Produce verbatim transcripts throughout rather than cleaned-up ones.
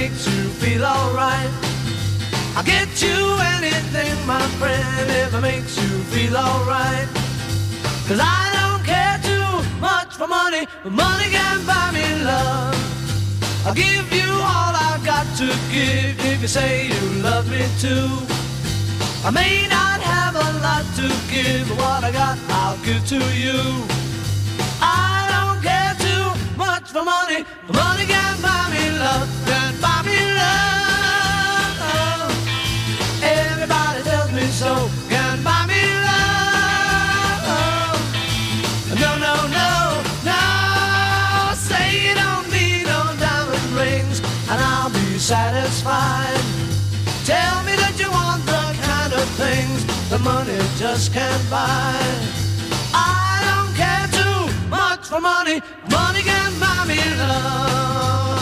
makes you feel alright. I'll get you anything, my friend, if it makes you feel alright. Cause I don't care too much for money, but money can buy me love. I'll give you all I've got to give if you say you love me too. I may not have a lot to give, but what I got I'll give to you. I don't care too much for money, but money can buy me love, can buy me love. Everybody tells me so, can buy me love. No, no, no, no, say you don't need no diamond rings and I'll be satisfied. Tell me that you want the kind of things the money just can't buy. I don't care too much for money, money can buy me love.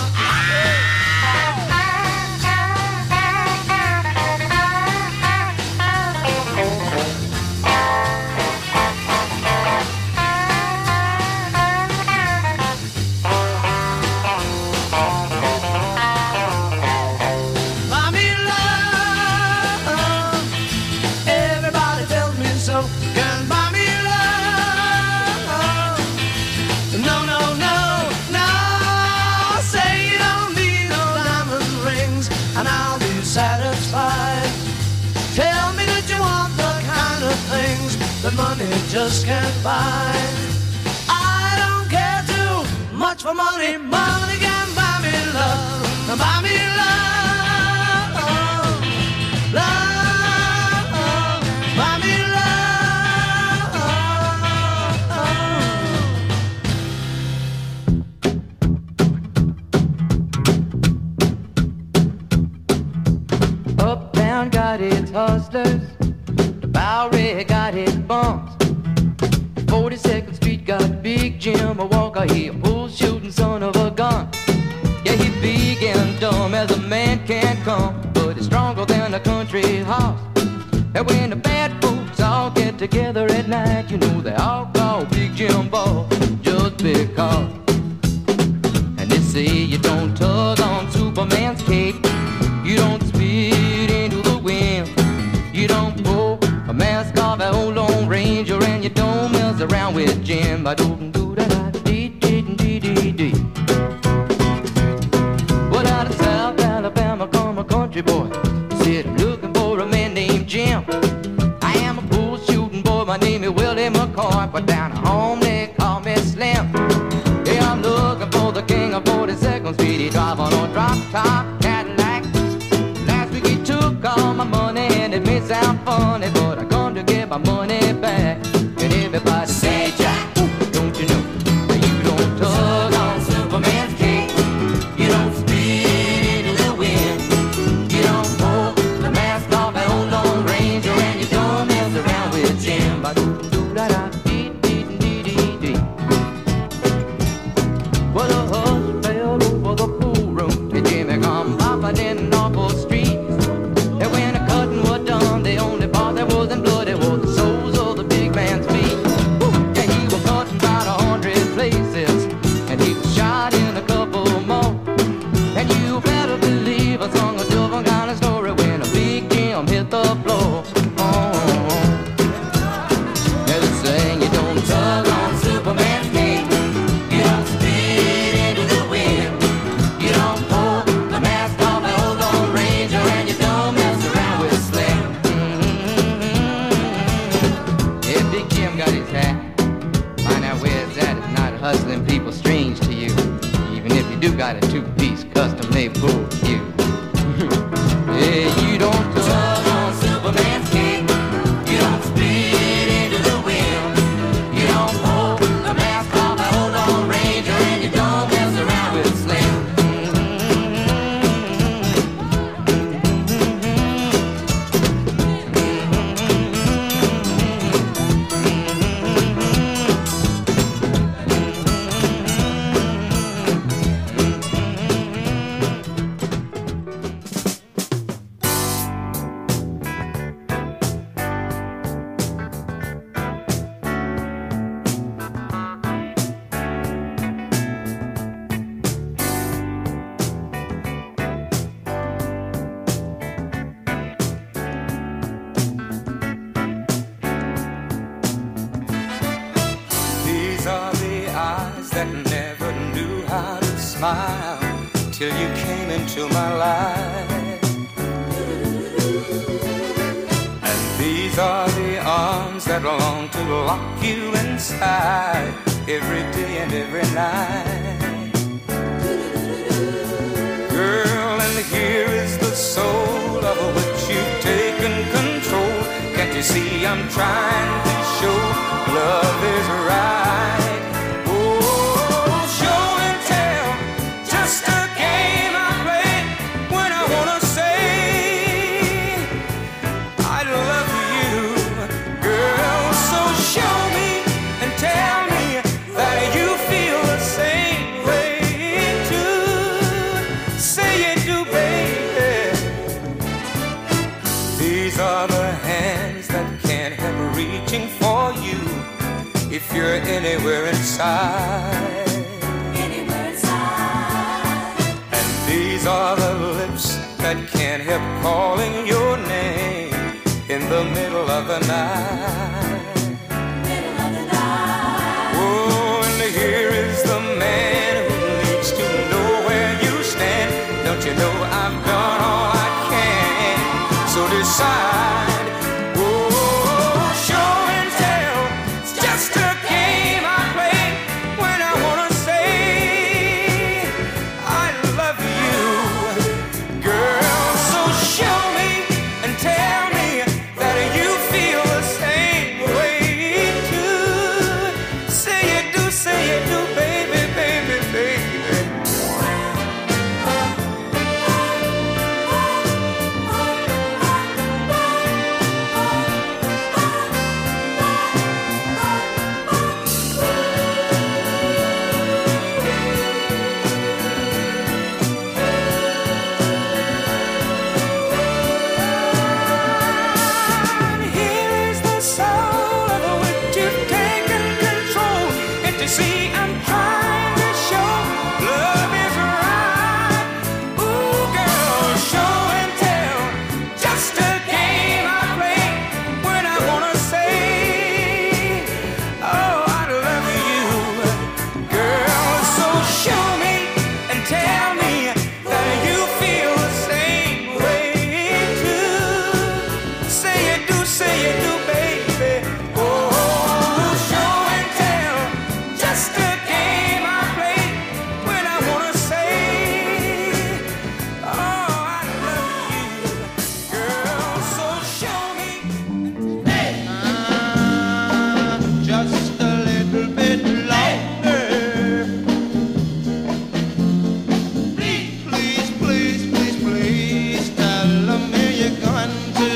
That money just can't buy. I don't care too much for money, money can buy me love, buy me love, love, buy me love. Uptown got its hustlers, Bowery got his bumps. forty-second Street got Big Jim, a Walker, he a bull shooting son of a gun. Yeah, he big and dumb as a man can come, but he's stronger than a country horse. And when the bad folks all get together at night, you know they all call Big Jim Ball just because. And they say you don't tug on Superman's cape, you don't spit into the wind, you don't pull a mask off an old Lone Ranger, and you don't mess around with Jim. I don't do that. Dee dee dee dee dee. Well, out of South Alabama come a country boy. Said I'm looking for a man named Jim. I am a bull shooting boy. My name is Willie McCoy, but down at home they call me Slim. Yeah, I'm looking for the king of forty-second Street. He drive on a drop top Cadillac. Last week he took all my money, and it may sound funny, but I come to get my money back. And everybody say, Jack, don't you know that you don't tug on Superman's cape, you don't spit into the wind, you don't pull the mask off an old Lone Ranger, and you don't mess around with Jim. Ba do do da da dee dee dee dee dee. Well, the hush fell over the pool room, and Jimmy come popping in off the street. And when the cutting was done, the only part that wasn't bloody was the soles of the big man's feet. Yeah, he was cutting about a hundred places, and he was shot in a couple more. And you better believe I sung a different kind of story when a Big Jim hit the floor. Oh, yeah, they saying you don't tug on Superman's cape, you don't spit into the wind, you don't pull the mask off an old Lone Ranger, and you don't mess around with Slim. Mm-hmm. Yeah, Big Jim got his hat. Find out where it's at. It's not hustling people strange to you, even if you do got a two-piece custom-made bull cue. Yeah, you don't tug on Superman's cape, you don't spit into the wind, you don't pull the mask off an old Lone Ranger, and you don't mess around with Slim. till you came into my life. And these are the arms that long to lock you inside every day and every night. Girl, and here is the soul of which you've taken control. Can't you see I'm trying to show love is right? Oh, show and tell, just a game I play when I wanna say I love you. Girl, so show me and tell me that you feel the same way too. Say you do, baby. These are the hands that can't help reaching for you if you're anywhere inside. Anywhere inside. And these are the lips that can't help calling your name in the middle of the night. Middle of the night. Oh, and here is the man who needs to know where you stand. Don't you know I've done all I can? So decide. Oh, show and tell. It's just a game I play when I wanna say I love you. Girl, so show me and tell me that you feel the same way too. Say you do, say you do, baby, baby, baby. Here is the soul of which you've taken control. And to see I'm trying to show love is right. Ooh, girl, show and tell. Just a game I play when I wanna say, oh, I love you. Girl, so show me and tell me that you feel the same way too. Say you do, say you do, baby. Oh, show and tell. Just a game I play when I wanna say, oh, I love you. Girl, so show me. Just a little bit longer. Please, please, please, please, please tell me you're going to.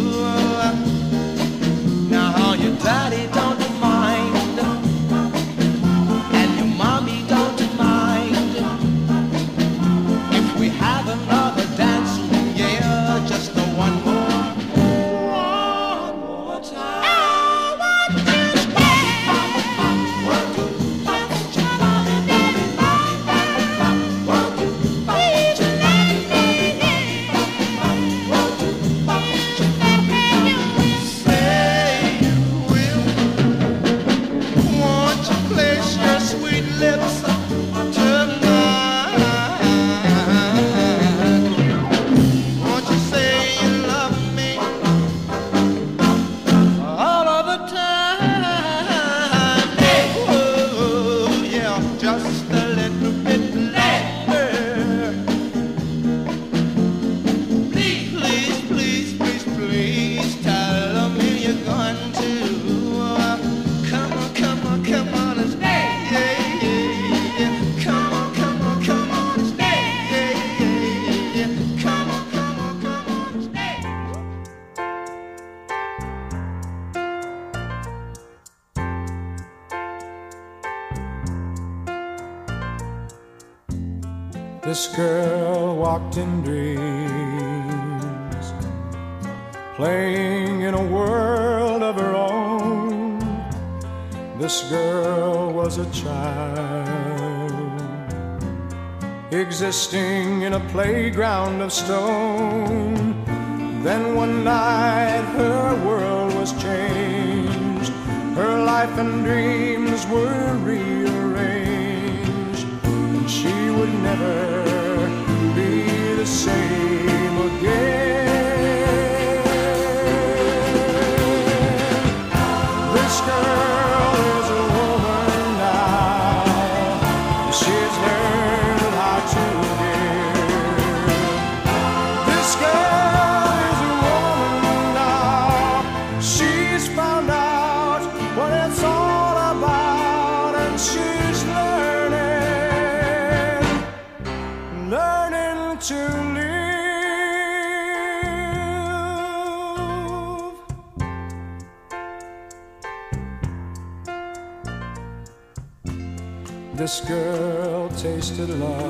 Now your daddy don't mind, and your mommy don't mind if we have another dance. Yeah, just the one more, one more time. Say you will. Won't you place your sweet lips tonight? Won't you say you love me all of the time? Oh, yeah, just a little bit longer. Please, please, please, please, please tell me you're going to. Come on, come on, come on and stay. Yeah, yeah, yeah. Come on, come on, come on and stay. Yeah, yeah, yeah. Come on, come on, come on and stay. This girl walked in dreams, playing in a world of her own. This girl was a child, existing in a playground of stone. Then one night her world was changed, her life and dreams were rearranged. she would never be the same again. This girl is a woman now. She's learned how to give. This girl is a woman now. She's found out what it's all about, and she's learning, learning to live. This girl tasted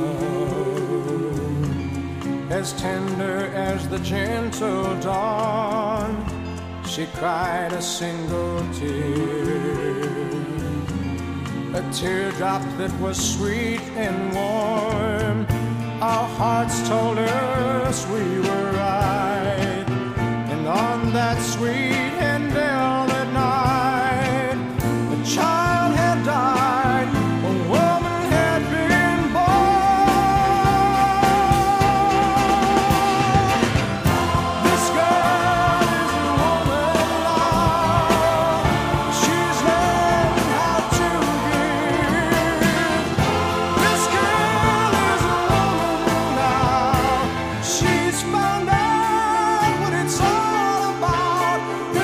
love, as tender as the gentle dawn. She cried a single tear, a teardrop that was sweet and warm. Our hearts told us we were right, and on that sweet and velvet night, a child had died, a woman had been born. This girl is a woman now. She's learned how to give. This girl is a woman now. She's found out what it's all about.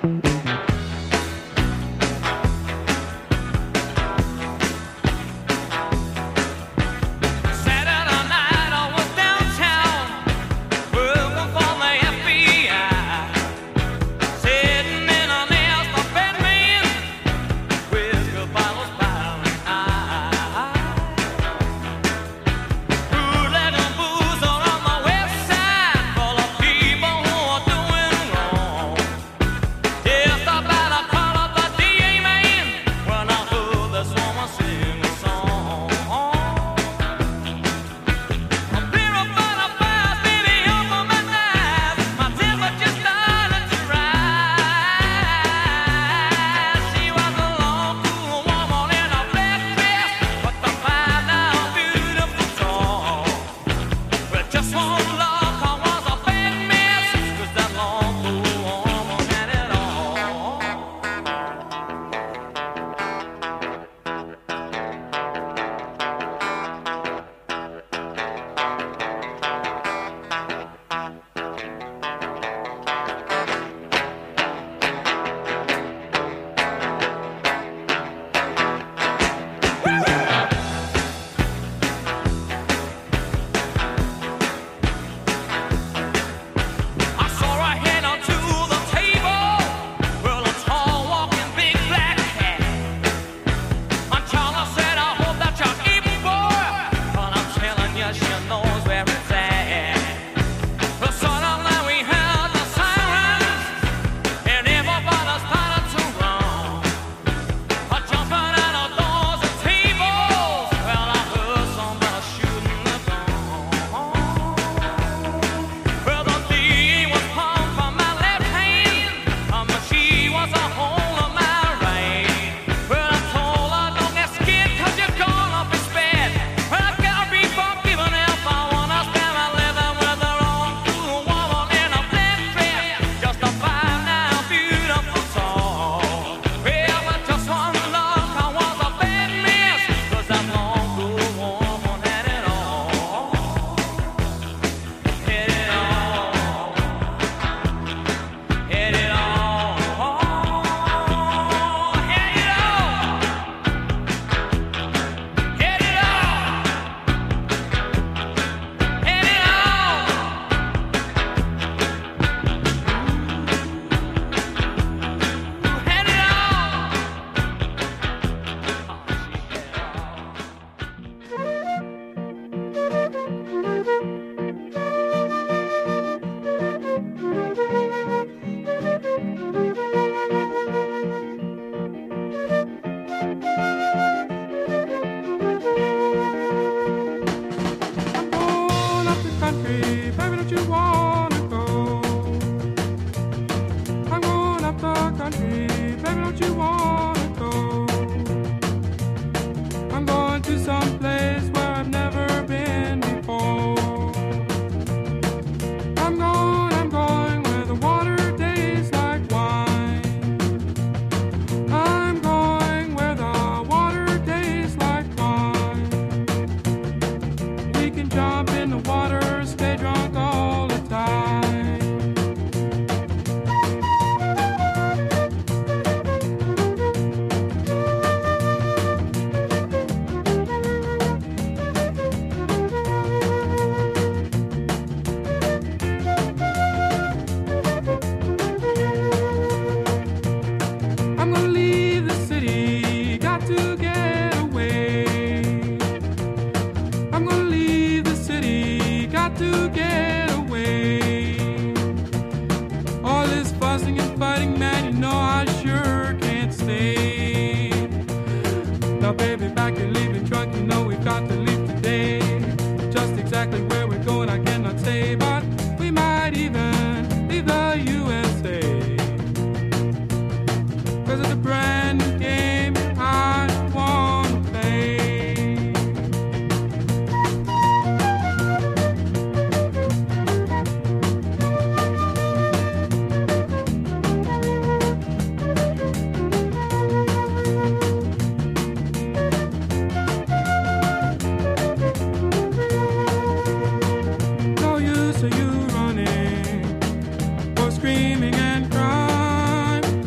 So you running or screaming and crying.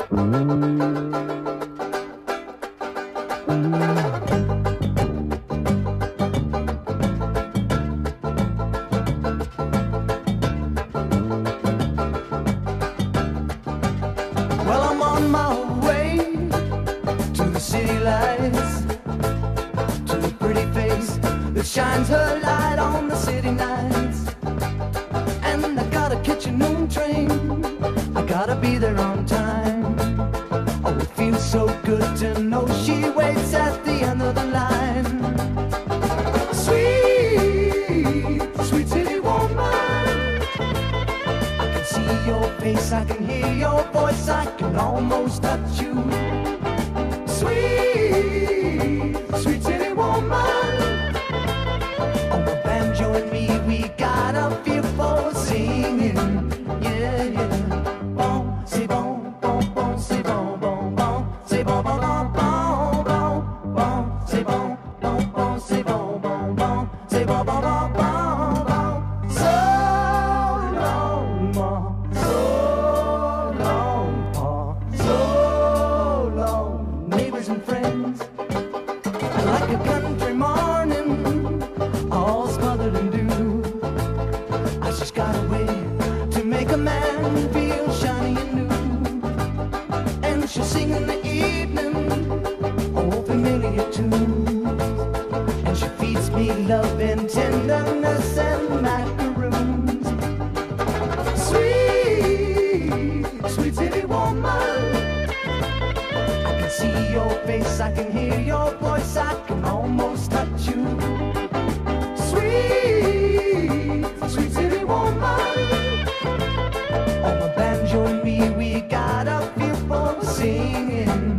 Well, I'm on my way to the city lights, to a pretty face that shines her light on the city nights. And I gotta catch a noon train, I gotta be there on time. Oh, it feels so good to know she waits at the end of the line. Sweet, sweet city woman, I can see your face, I can hear your voice, I can almost touch you. Sweet, sweet city woman, on the banjo and me, we got a feel for singing. Yeah, yeah. Bon, c'est bon, bon, bon, c'est bon, bon, bon, c'est bon, bon, bon, bon, bon, bon, c'est bon, bon, bon, c'est bon, bon, bon, c'est bon, bon, bon, bon, bon. So long, ma, so long, pa, so long, neighbors and friends. I like a country morning, all smothered in dew. I just got a way to make a man feel shiny and new. And she'll sing in the evening, oh, familiar tunes. And she feeds me love and tenderness and macaroons. Sweet, sweet city woman, I can see your face, I can hear your voice, I can almost touch you. Sweet, sweet city woman, on the banjo and me, we got a feel for singing.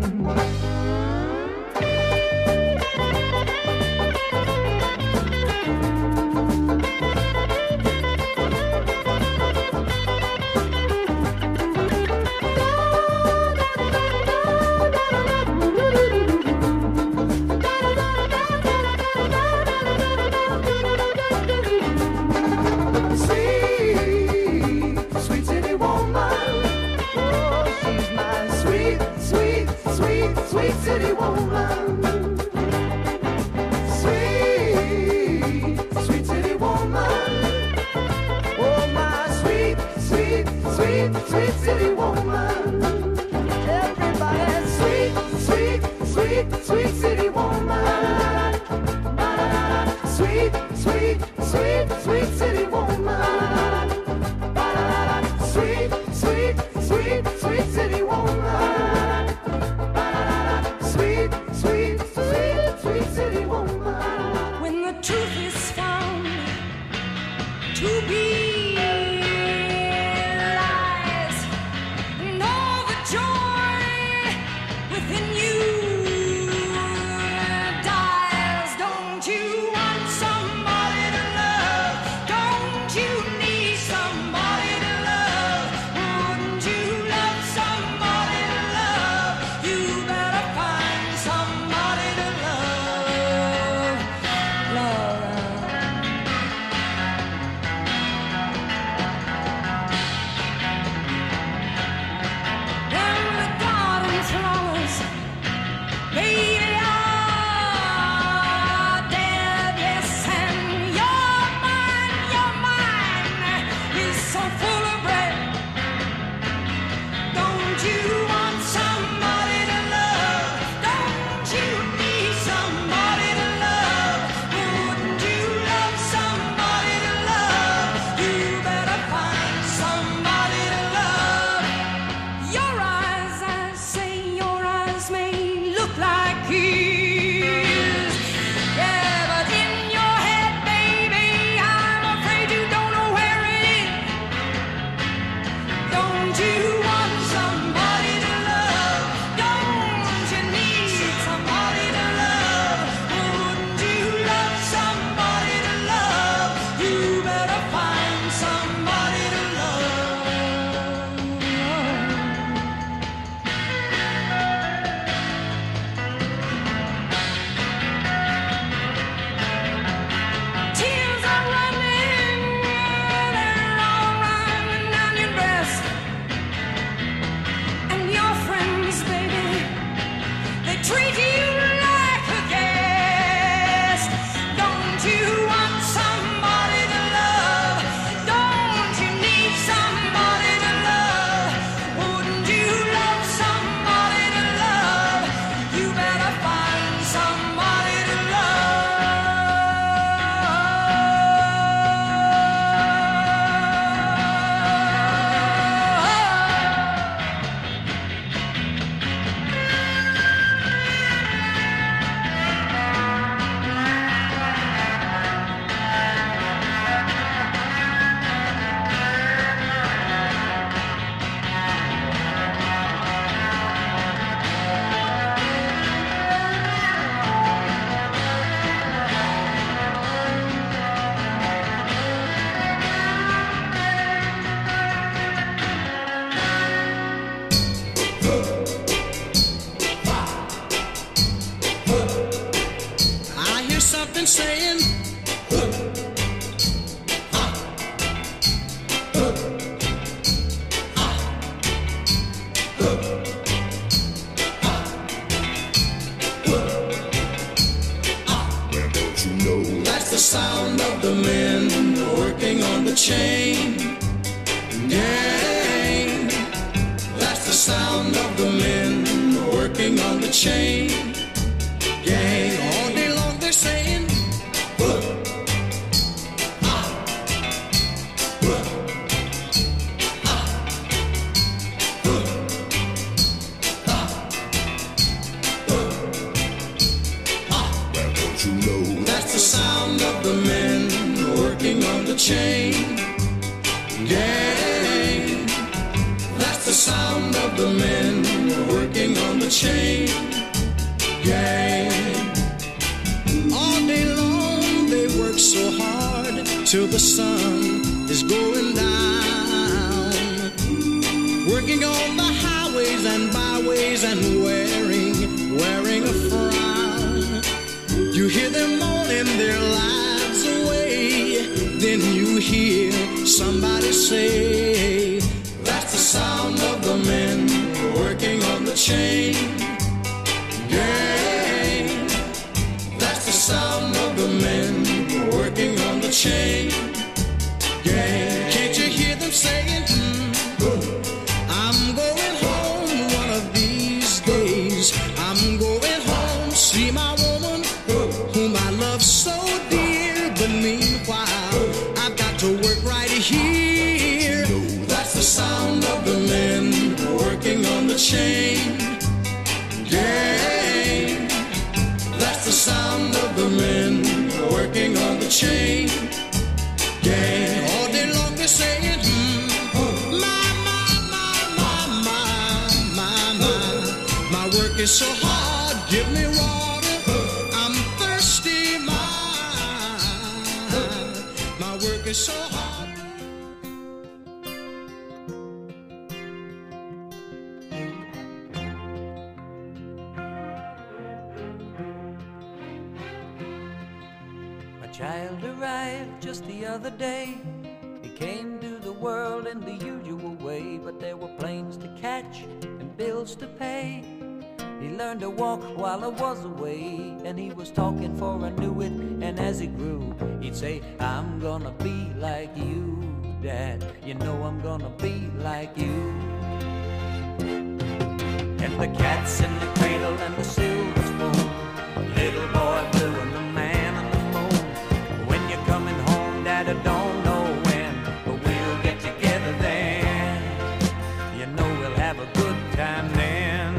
sound of the men working on the chain gang. That's the sound of the men working on the chain gang. All day long they're saying, "Look, ah, look, ah, look, ah, look, ah." Well, don't you know that's the sound of the men working on the chain gang. That's the sound of the men working on the chain gang. All day long they work so hard till the sun is going down, working on the highways and byways and wearing, wearing a frown. You hear them moaning their lives away, then you hear somebody say, that's the sound of the men working on the chain gang. That's the sound of the men working on the chain gang. Can't you hear them saying, mm, I'm going home one of these days. I'm going home, see my woman whom I love so dear. But meanwhile, I've got to work right here. That's the sound of the men working on the chain gang. That's the sound of the men working on the chain gang. All day long they're saying, mm, my, my, my, my, my, my, my, my work is so hard, give me water, I'm thirsty, my, my work is so hard. Child arrived just the other day. He came to the world in the usual way, but there were planes to catch and bills to pay. He learned to walk while I was away, and he was talking for I knew it. And as he grew, he'd say, I'm gonna be like you, Dad. You know I'm gonna be like you. And the cat's in the cradle and the silver spoon, little boy blue and the man on the moon. When you're coming home, Dad, I don't know when, but we'll get together then. You know we'll have a good time then.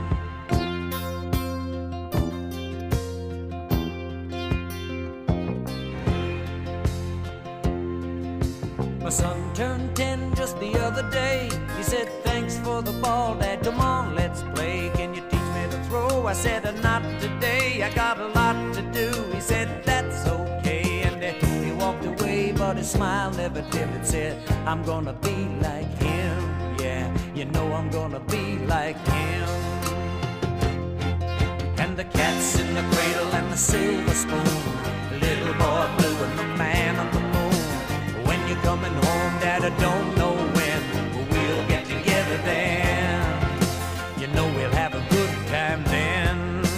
My son turned ten just the other day. He said, thanks for the ball, Dad, come on, let's play. Can you teach me to throw? I said, not today, I got a lot to do. He said, that's okay, and he walked away, but his smile never dimmed. Said, I'm gonna be like him, yeah, you know I'm gonna be like him. And the cat's in the cradle and the silver spoon, little boy blue and the man on the moon. When you're coming home, Dad, I don't know when, but we'll get together then. You know we'll have a good time then.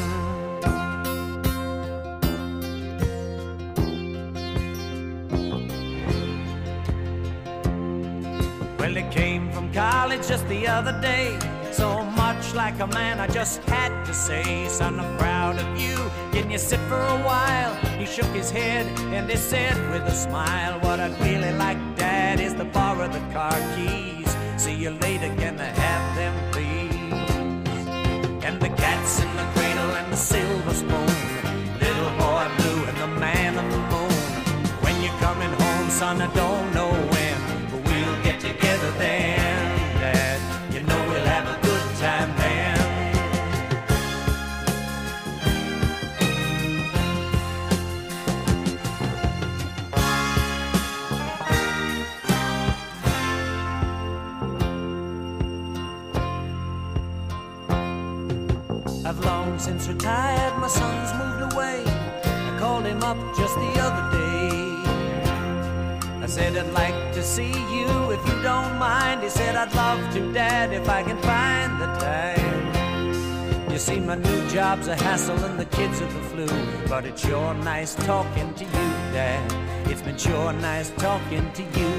Well, he came from college just the other day, so much like a man I just had to say, son, I'm proud of you, can you sit for a while? He shook his head and he said with a smile, what I'd really like, Dad, is to borrow the car keys. See you later, can I have them please? And the cat's in the cradle and the silver spoon, little boy blue and the man on the moon. When you're coming home, son, I don't know when, but we'll get together then, Dad, you know we'll have a good time then. I've long since retired, my son's moved away. I called him up just the other day. I said, I'd like to see you if you don't mind. He said, I'd love to, Dad, if I can find the time. You see, my new job's a hassle and the kids are the flu, but it's sure nice talking to you. Dad. It's been sure nice talking to you.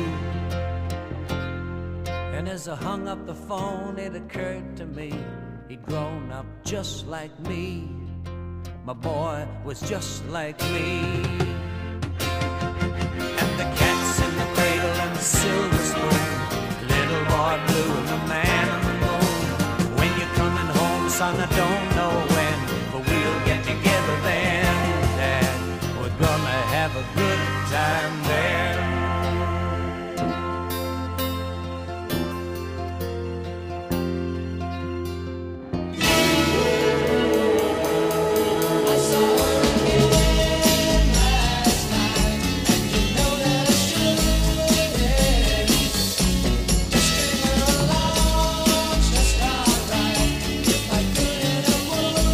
And as I hung up the phone, it occurred to me he'd grown up just like me. My boy was just like me. And the cat's in the cradle and the silver spoon, little boy blue and the man on the moon. When you're coming home, son, I don't know when, but we'll get together then, Dad. We're gonna have a good time there. Just alright if I could in a woman.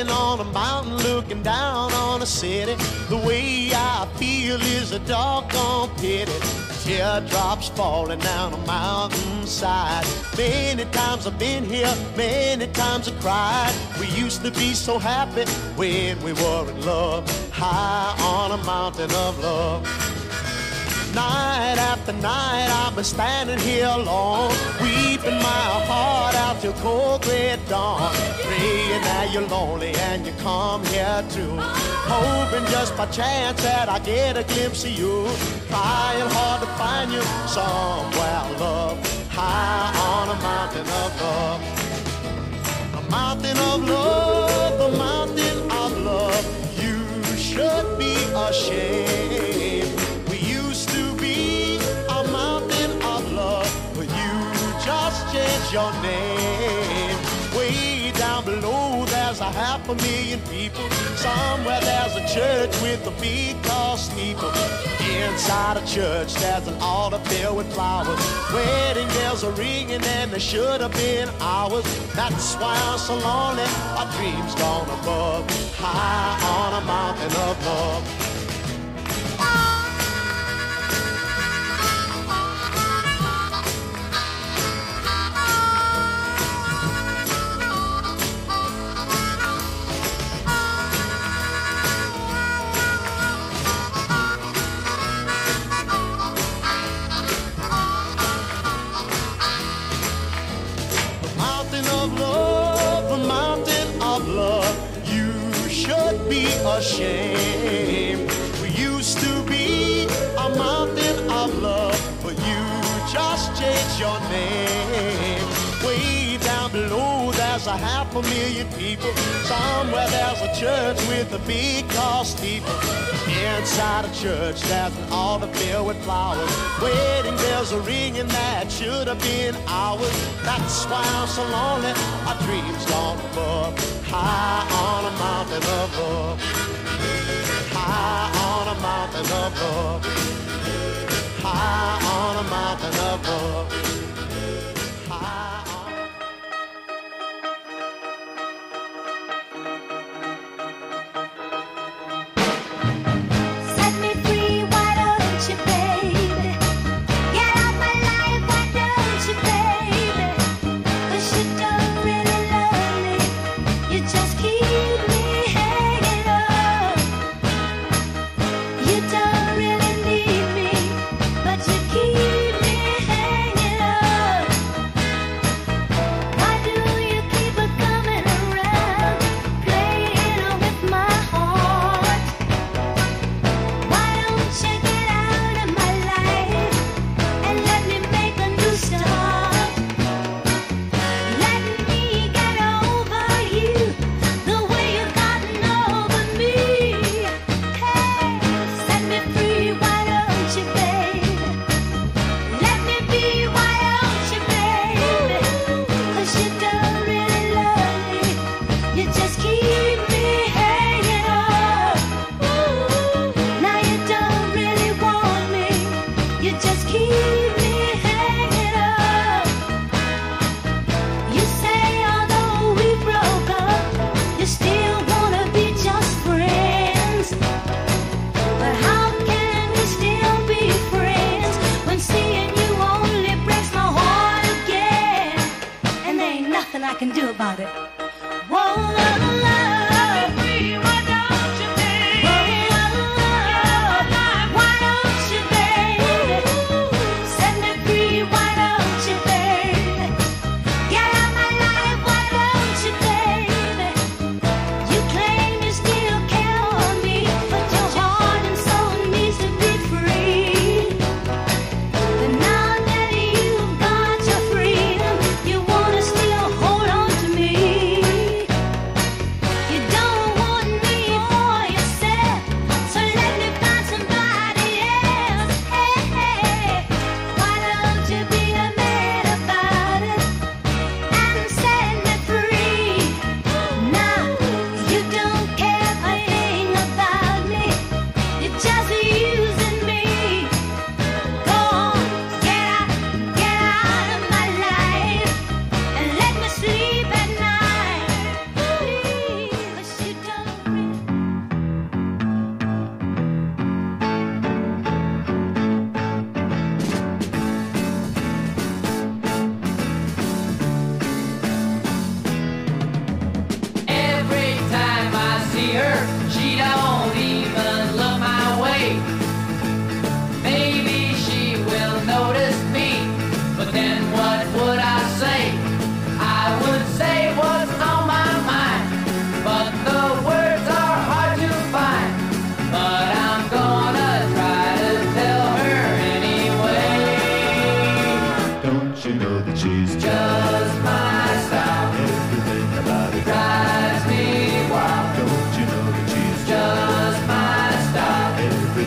standing on a mountain looking down on a city. The way I feel is a doggone pity. Teardrops falling down a mountainside. Many times I've been here, many times I cried. We used to be so happy when we were in love, high on a mountain of love. Night after night I've been standing here alone, weeping my heart out till cold gray dawn, praying that you're lonely and you come here too, hoping just by chance that I get a glimpse of you, trying hard to find you somewhere, love, high on a mountain of love. A mountain of love, a mountain of love, you should be ashamed. Change your name. Way down below there's a half a million people. Somewhere there's a church with a big tall steeple. Inside a church there's an altar filled with flowers. Wedding bells are ringing and they should have been ours. That's why I'm so lonely, my dreams gone above, high on a mountain of love. Be ashamed. We used to be a mountain of love, but you just changed your name. Way down below there's a half a million people. Somewhere there's a church with a big tall steeple. Inside a church there's an altar filled with flowers. Wedding bells are ringing that should have been ours. That's why I'm so lonely, my dreams gone above, high on a mountain of love, high on a mountain of love, high on a mountain of love, high on. Set me free, why don't you, baby? Get out my life, why don't you, baby? 'Cause you don't really love me, you just keep me hanging on. You don't really need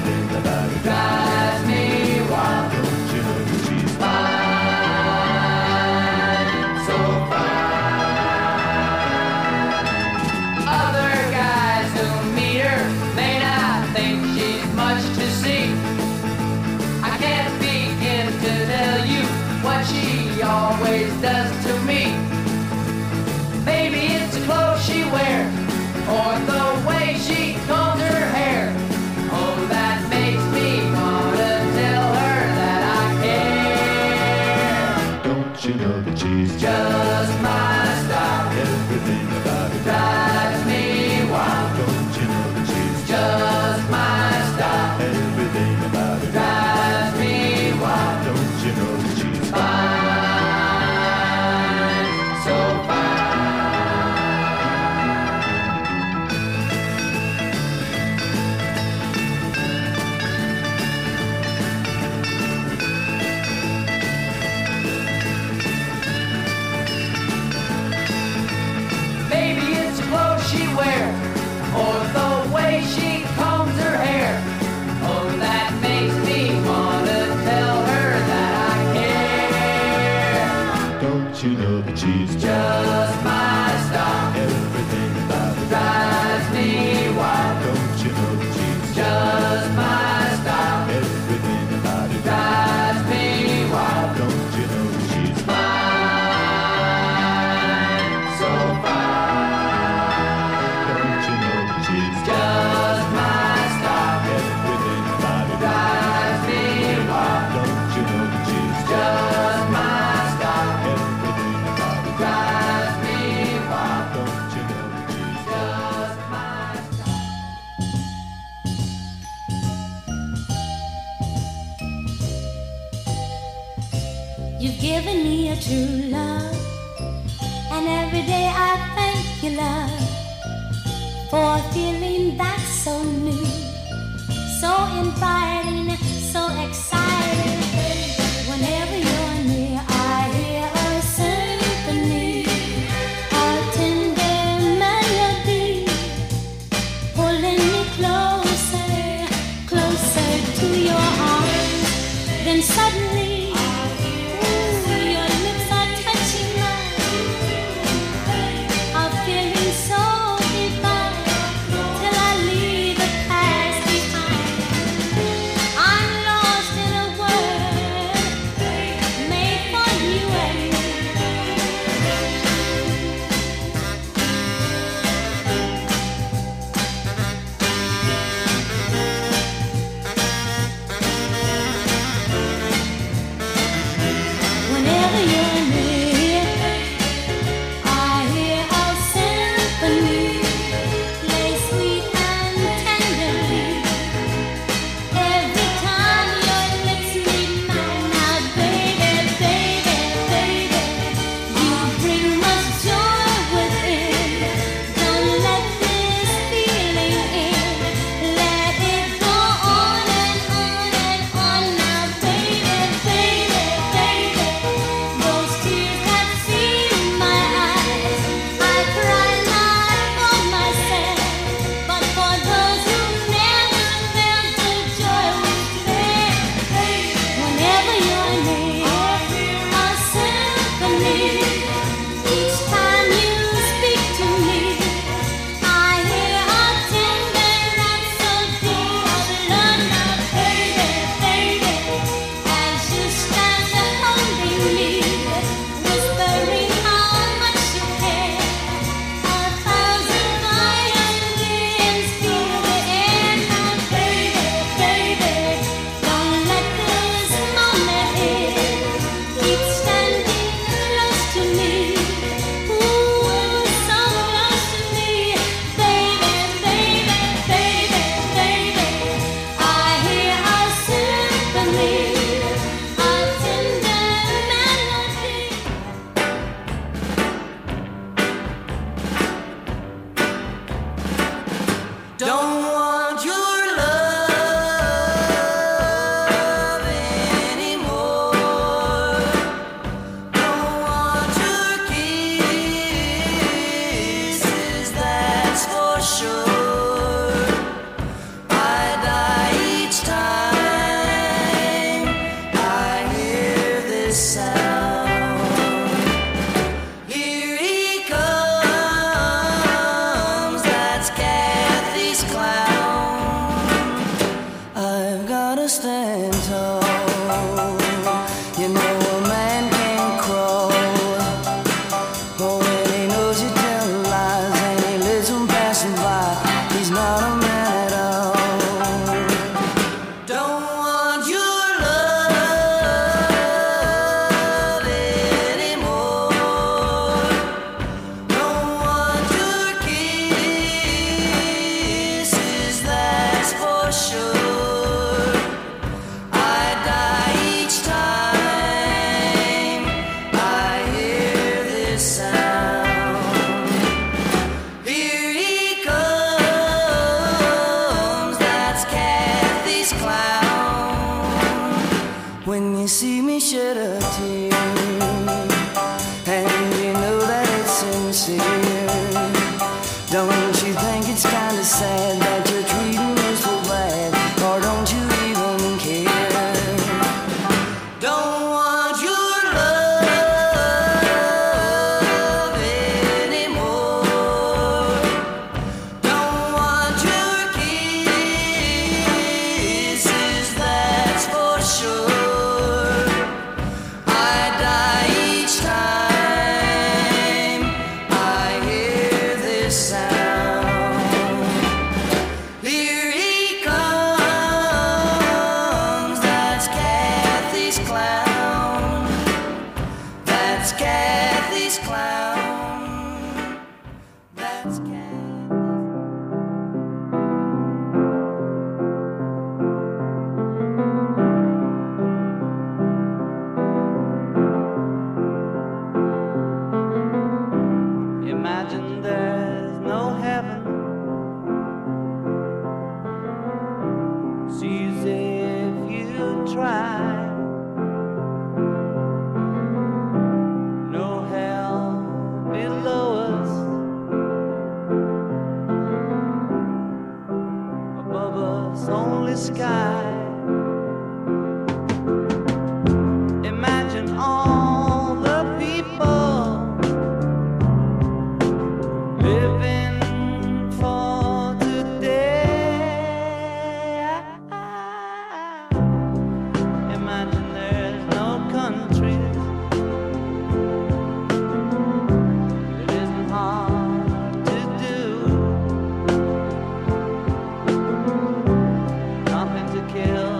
everything about her drives me wild. Don't you know that she's Fine, so fine. Other guys who meet her may not think she's much to see. I can't begin to tell you what she always does to me. Maybe it's the clothes she wears or the way she combs her hair. Oh, that makes me wanna tell her that I care. Don't you know that she's Just my style everything about her drives me wild. Don't you know that she's Just my style everything about her drives me wild. Don't you know that she's Fine, so fine. Maybe it's the clothes she wears or the way she combs her hair. Oh, that makes me wanna tell her that I care. Don't you know that she's Just my style everything about her drives me wild. Don't you know that she's Just my style everything about her drives me wild. Don't you know that she's Fine, so fine. Don't you know that she's Just my style everything about her drives me wild. Don't you know that she's Just my style everything about her drives me wild. Don't you know that she's Just my style. You've given me a true love, and every day I thank you, love, for a feeling that's so new, so inviting, so exciting. Whenever you're near, I hear a symphony, a tender melody, pulling me closer, closer to your arms. Then suddenly, ooh, your lips are touching mine. A feeling so divine till I leave the past behind. I'm lost in a world made for you and me. gotta stand tall. You know a man can't crawl. Oh, when he knows you tell lies and he lets them passing by, he's not a man at all. Don't want your love anymore. Don't want your kisses, that's for sure. I die each time I hear this sound. Here he comes, that's Kathy's clown. When you see me shed a tear, and you know that it's sincere, don't you think it's kind of sad that you're treating me so bad, or don't you even care? Don't want your love anymore. Don't want your kisses, that's for sure. I die each time I hear this sound. Here he comes, that's Kathy's clown. That's Kathy's clown. That's Kathy's. Imagine there's no heaven. See as if you try. No hell below us. Above us only sky. Imagine all the people living for today. Imagine there's no countries. It isn't hard to do. Nothing to kill,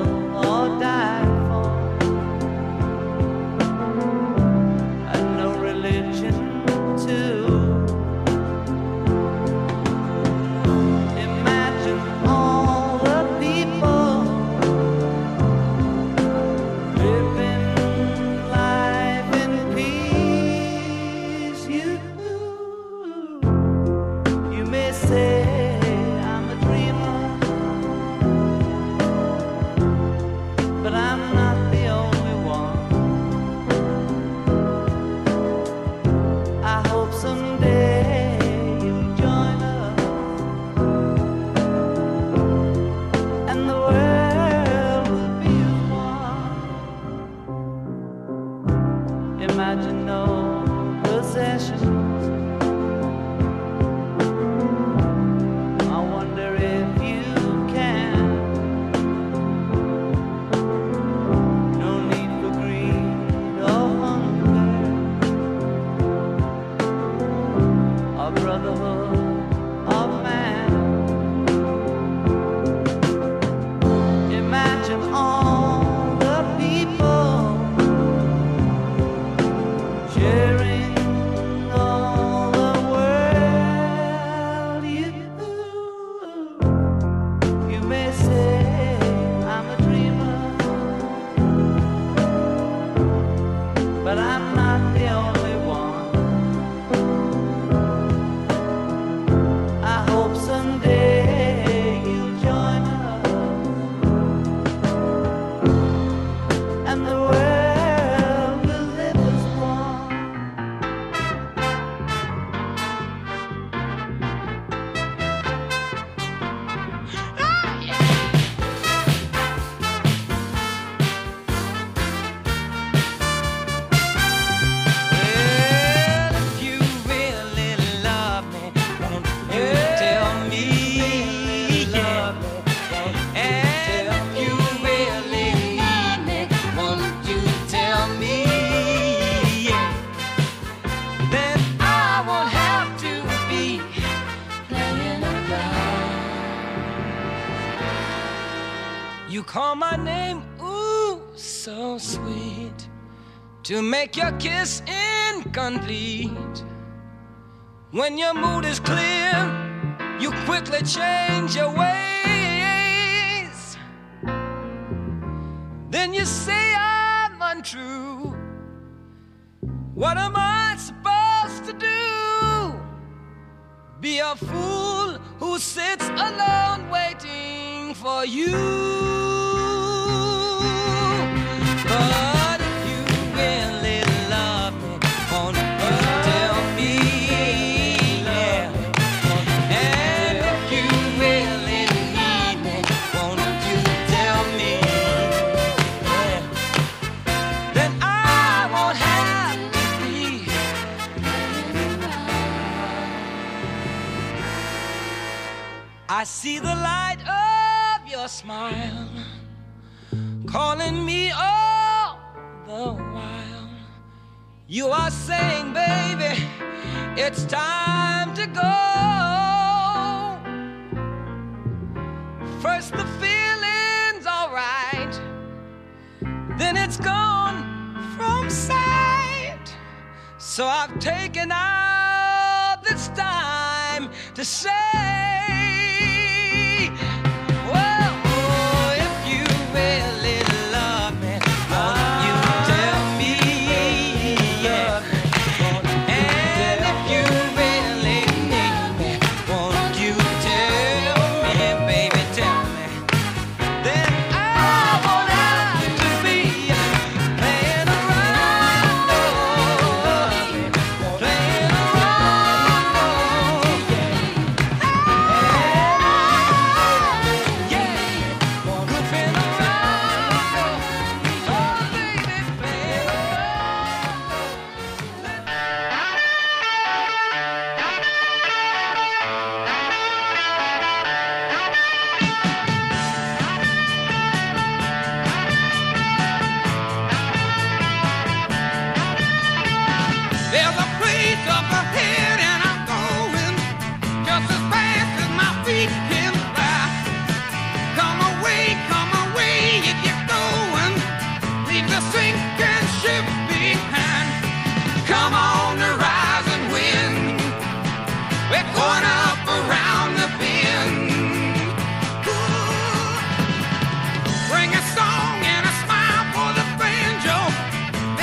You call my name, ooh, so sweet, to make your kiss incomplete. When your mood is clear, you quickly change your ways. Then you say I'm untrue. What am I supposed to do? Be a fool who sits alone waiting for you. But if you really love me, won't you tell me? Yeah. And if you really need me, won't you tell me? Yeah. Then I won't have to be. I see the light of your smile calling me all the while. You are saying, baby, it's time to go. First the feeling's alright, then it's gone from sight. So I've taken out this time to say